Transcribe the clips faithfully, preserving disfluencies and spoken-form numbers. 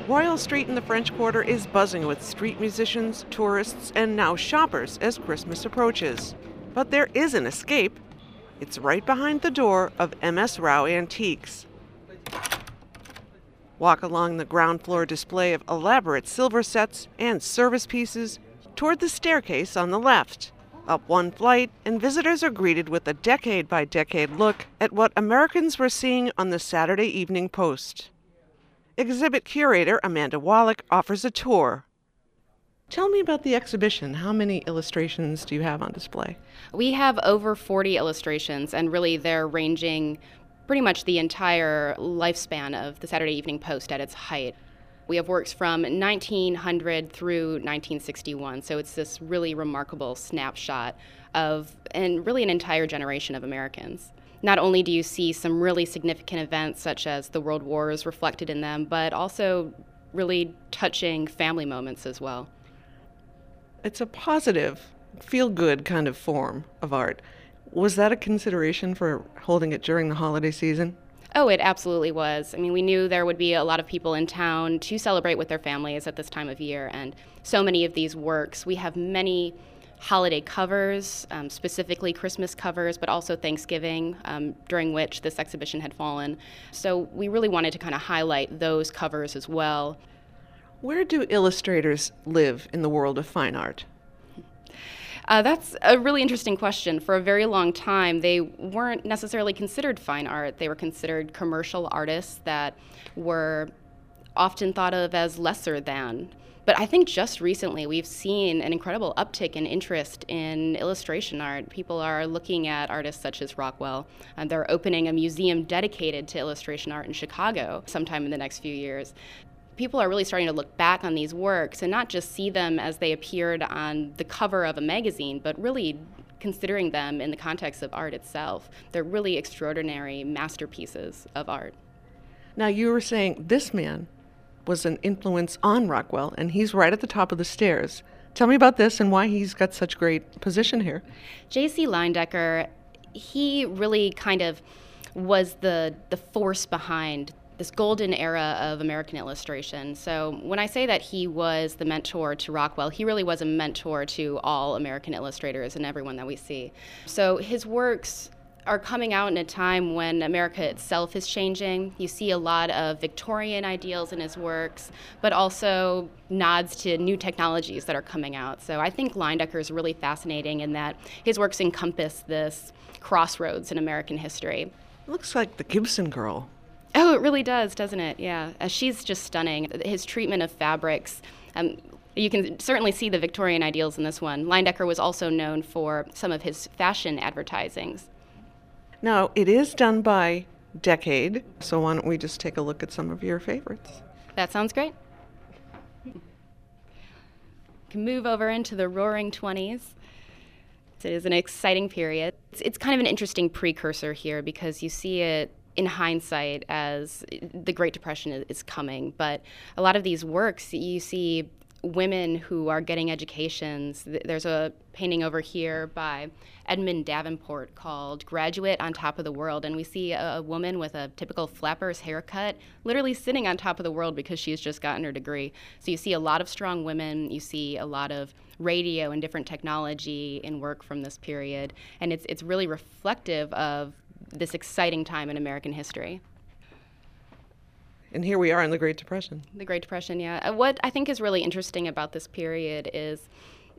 Royal Street in the French Quarter is buzzing with street musicians, tourists, and now shoppers as Christmas approaches. But there is an escape. It's right behind the door of M S Rao Antiques. Walk along the ground floor display of elaborate silver sets and service pieces toward the staircase on the left. Up one flight, and visitors are greeted with a decade-by-decade look at what Americans were seeing on the Saturday Evening Post. Exhibit curator Amanda Wallach offers a tour. Tell me about the exhibition. How many illustrations do you have on display? We have over forty illustrations, and really they're ranging pretty much the entire lifespan of the Saturday Evening Post at its height. We have works from nineteen hundred through nineteen sixty-one, so it's this really remarkable snapshot of, and really an entire generation of Americans. Not only do you see some really significant events such as the World Wars reflected in them, but also really touching family moments as well. It's a positive, feel-good kind of form of art. Was that a consideration for holding it during the holiday season? Oh, it absolutely was. I mean, we knew there would be a lot of people in town to celebrate with their families at this time of year, and so many of these works, we have many holiday covers, um, specifically Christmas covers, but also Thanksgiving, um, during which this exhibition had fallen. So we really wanted to kind of highlight those covers as well. Where do illustrators live in the world of fine art? Uh, that's a really interesting question. For a very long time, they weren't necessarily considered fine art. They were considered commercial artists that were often thought of as lesser than. But I think just recently we've seen an incredible uptick in interest in illustration art. People are looking at artists such as Rockwell, and they're opening a museum dedicated to illustration art in Chicago sometime in the next few years. People are really starting to look back on these works and not just see them as they appeared on the cover of a magazine, but really considering them in the context of art itself. They're really extraordinary masterpieces of art. Now, you were saying this man was an influence on Rockwell, and he's right at the top of the stairs. Tell me about this and why he's got such great position here. J C Leyendecker, he really kind of was the, the force behind this golden era of American illustration. So when I say that he was the mentor to Rockwell, he really was a mentor to all American illustrators and everyone that we see. So his works are coming out in a time when America itself is changing. You see a lot of Victorian ideals in his works, but also nods to new technologies that are coming out. So I think Leyendecker is really fascinating in that his works encompass this crossroads in American history. It looks like the Gibson Girl. Oh, it really does, doesn't it? Yeah. Uh, she's just stunning. His treatment of fabrics, um, you can certainly see the Victorian ideals in this one. Leyendecker was also known for some of his fashion advertisings. Now, it is done by decade, so why don't we just take a look at some of your favorites? That sounds great. We can move over into the Roaring Twenties. It is an exciting period. It's, it's kind of an interesting precursor here because you see it in hindsight as the Great Depression is coming. But a lot of these works, you see women who are getting educations. There's a painting over here by Edmund Davenport called Graduate on Top of the World, and we see a, a woman with a typical flapper's haircut literally sitting on top of the world because she's just gotten her degree. So you see a lot of strong women, you see a lot of radio and different technology in work from this period, and it's it's really reflective of this exciting time in American history. And here we are in the Great Depression. The Great Depression, yeah. What I think is really interesting about this period is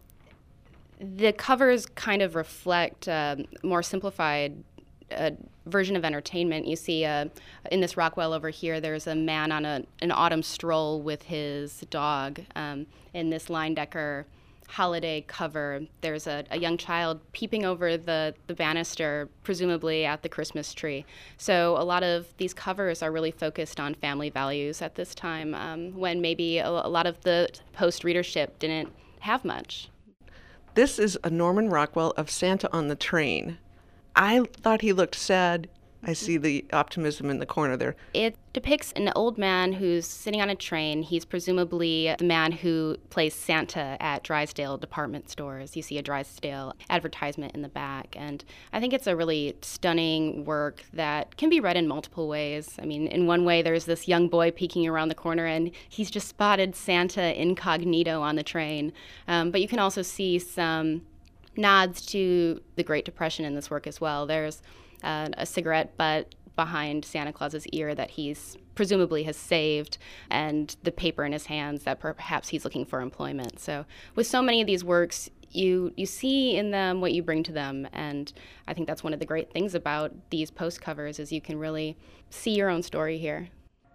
the covers kind of reflect a more simplified uh, version of entertainment. You see uh, in this Rockwell over here, there's a man on a, an autumn stroll with his dog. Um, in this Leyendecker holiday cover, there's a, a young child peeping over the, the banister, presumably at the Christmas tree. So a lot of these covers are really focused on family values at this time, um, when maybe a, a lot of the Post readership didn't have much. This is a Norman Rockwell of Santa on the Train. I thought he looked sad I see the optimism in the corner there. It depicts an old man who's sitting on a train. He's presumably the man who plays Santa at Drysdale department stores. You see a Drysdale advertisement in the back. And I think it's a really stunning work that can be read in multiple ways. I mean, in one way, there's this young boy peeking around the corner, and he's just spotted Santa incognito on the train. Um, but you can also see some nods to the Great Depression in this work as well. There's uh, a cigarette butt behind Santa Claus's ear that he's presumably has saved, and the paper in his hands that perhaps he's looking for employment. So with so many of these works, you you see in them what you bring to them, and I think that's one of the great things about these post covers is you can really see your own story here.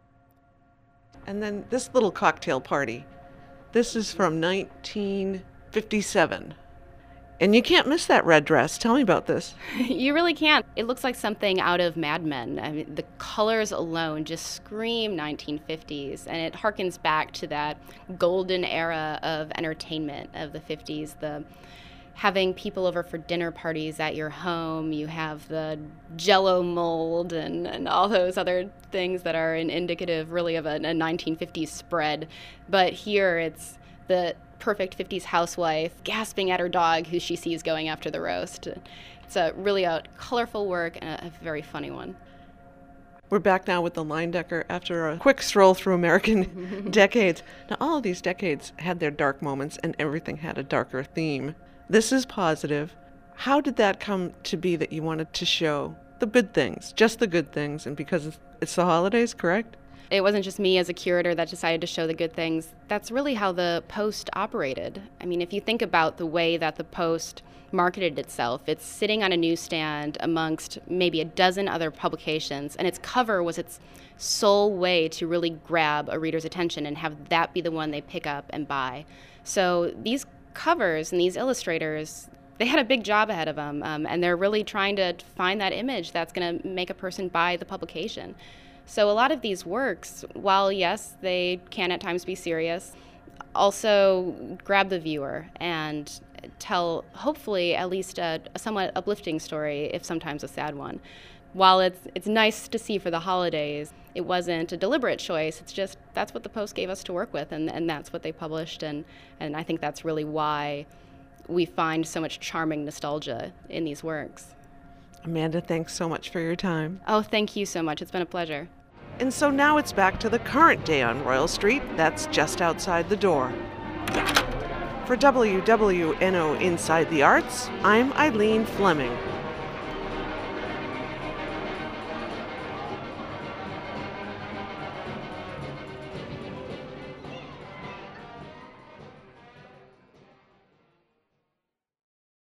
And then this little cocktail party. This is from nineteen fifty-seven. And you can't miss that red dress. Tell me about this. You really can't. It looks like something out of Mad Men. I mean, the colors alone just scream nineteen fifties, and it harkens back to that golden era of entertainment of the fifties. The having people over for dinner parties at your home. You have the Jell-O mold and, and all those other things that are an indicative, really, of a, a nineteen fifties spread. But here, it's the perfect fifties housewife gasping at her dog who she sees going after the roast. It's a really a colorful work and a, a very funny one. We're back now with the Leyendecker after a quick stroll through American decades. Now, all of these decades had their dark moments, and everything had a darker theme. This is positive. How did that come to be that you wanted to show the good things, just the good things, and because it's, it's the holidays, correct? It wasn't just me as a curator that decided to show the good things. That's really how the Post operated. I mean, if you think about the way that the Post marketed itself, it's sitting on a newsstand amongst maybe a dozen other publications, and its cover was its sole way to really grab a reader's attention and have that be the one they pick up and buy. So these covers and these illustrators, they had a big job ahead of them, um, and they're really trying to find that image that's going to make a person buy the publication. So a lot of these works, while yes, they can at times be serious, also grab the viewer and tell, hopefully, at least a, a somewhat uplifting story, if sometimes a sad one. While it's it's nice to see for the holidays, it wasn't a deliberate choice. It's just that's what the Post gave us to work with, and, and that's what they published, and, and I think that's really why we find so much charming nostalgia in these works. Amanda, thanks so much for your time. Oh, thank you so much. It's been a pleasure. And so now it's back to the current day on Royal Street. That's just outside the door. For W W N O Inside the Arts, I'm Eileen Fleming.